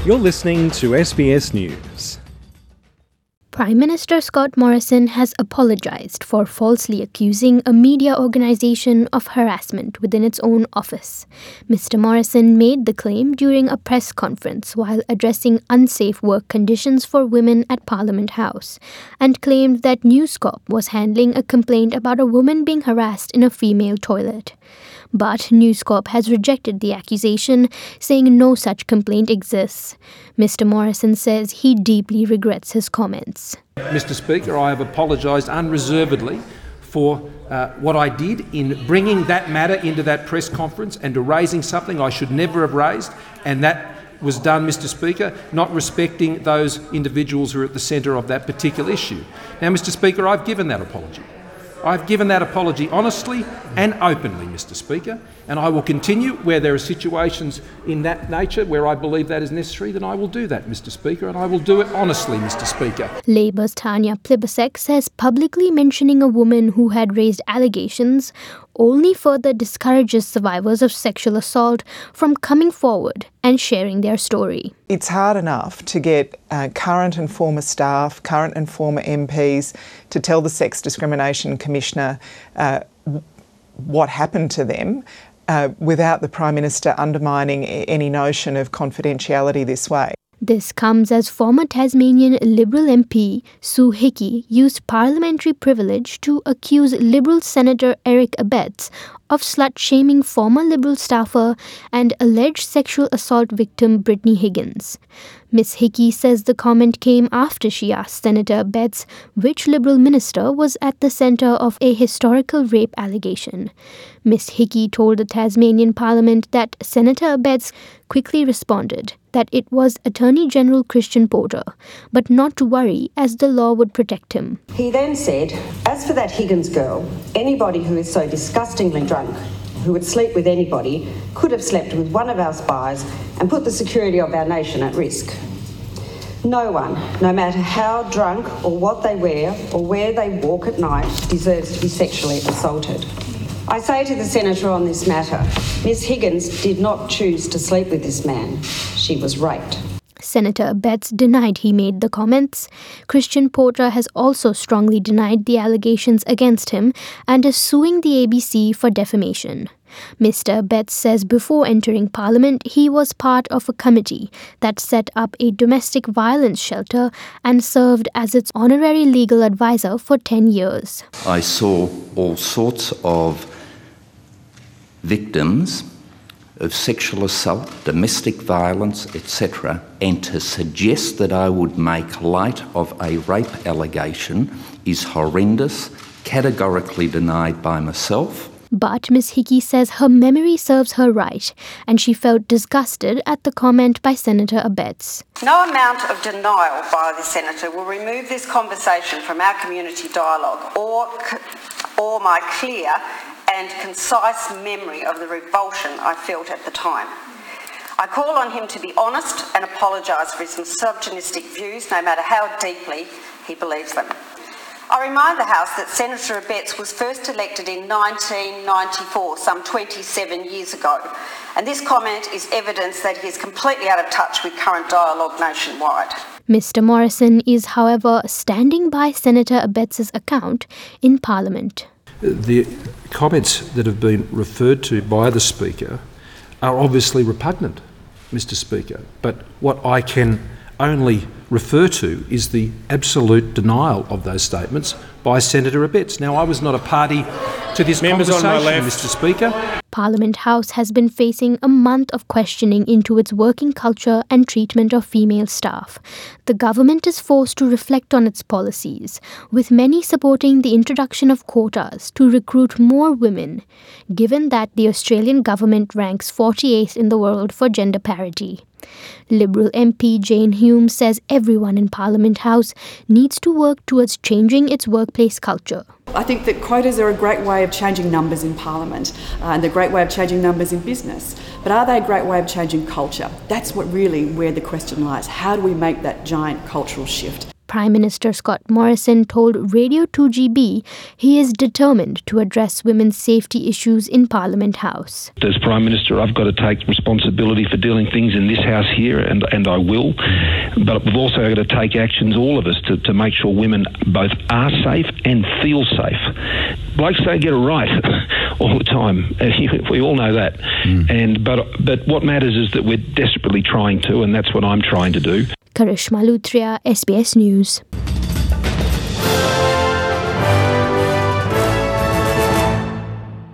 You're listening to SBS News. Prime Minister Scott Morrison has apologised for falsely accusing a media organisation of harassment within its own office. Mr Morrison made the claim during a press conference while addressing unsafe work conditions for women at Parliament House, and claimed that News Corp was handling a complaint about a woman being harassed in a female toilet. But News Corp has rejected the accusation, saying no such complaint exists. Mr Morrison says he deeply regrets his comments. Mr Speaker, I have apologised unreservedly for what I did in bringing that matter into that press conference and to raising something I should never have raised, and that was done, Mr Speaker, not respecting those individuals who are at the centre of that particular issue. Now, Mr Speaker, I've given that apology. I've given that apology honestly and openly, Mr Speaker, and I will continue where there are situations in that nature where I believe that is necessary, then I will do that, Mr Speaker, and I will do it honestly, Mr Speaker. Labour's Tanya Plibersek says publicly mentioning a woman who had raised allegations only further discourages survivors of sexual assault from coming forward and sharing their story. It's hard enough to get current and former staff, current and former MPs to tell the Sex Discrimination Commissioner what happened to them without the Prime Minister undermining any notion of confidentiality this way. This comes as former Tasmanian Liberal MP Sue Hickey used parliamentary privilege to accuse Liberal Senator Eric Abetz of slut-shaming former Liberal staffer and alleged sexual assault victim Brittany Higgins. Ms Hickey says the comment came after she asked Senator Abetz which Liberal minister was at the centre of a historical rape allegation. Ms Hickey told the Tasmanian Parliament that Senator Abetz quickly responded that it was Attorney General Christian Porter, but not to worry as the law would protect him. He then said, as for that Higgins girl, anybody who is so disgustingly drunk who would sleep with anybody could have slept with one of our spies and put the security of our nation at risk. No one, no matter how drunk or what they wear or where they walk at night, deserves to be sexually assaulted. I say to the Senator on this matter, Ms Higgins did not choose to sleep with this man. She was raped. Senator Abetz denied he made the comments. Christian Porter has also strongly denied the allegations against him and is suing the ABC for defamation. Mr Abetz says before entering Parliament, he was part of a committee that set up a domestic violence shelter and served as its honorary legal advisor for 10 years. I saw all sorts of victims of sexual assault, domestic violence, etc., and to suggest that I would make light of a rape allegation is horrendous, categorically denied by myself. But Ms Hickey says her memory serves her right, and she felt disgusted at the comment by Senator Abetz. No amount of denial by the Senator will remove this conversation from our community dialogue or my clear and concise memory of the revulsion I felt at the time. I call on him to be honest and apologise for his misogynistic views, no matter how deeply he believes them. I remind the House that Senator Abetz was first elected in 1994, some 27 years ago, and this comment is evidence that he is completely out of touch with current dialogue nationwide. Mr Morrison is, however, standing by Senator Abetz's account in Parliament. The comments that have been referred to by the Speaker are obviously repugnant, Mr Speaker, but what I can only refer to is the absolute denial of those statements by Senator Abetz. Now, I was not a party to this conversation, Mr Speaker. Parliament House has been facing a month of questioning into its working culture and treatment of female staff. The government is forced to reflect on its policies, with many supporting the introduction of quotas to recruit more women, given that the Australian government ranks 48th in the world for gender parity. Liberal MP Jane Hume says everyone in Parliament House needs to work towards changing its workplace culture. I think that quotas are a great way of changing numbers in Parliament and a great way of changing numbers in business. But are they a great way of changing culture? That's where the question lies. How do we make that giant cultural shift? Prime Minister Scott Morrison told Radio 2GB he is determined to address women's safety issues in Parliament House. As Prime Minister, I've got to take responsibility for dealing things in this House here, and I will. But we've also got to take actions, all of us, to make sure women both are safe and feel safe. Blokes don't get it right all the time. We all know that. But what matters is that we're desperately trying to, and that's what I'm trying to do. Karishma Luthria, SBS News.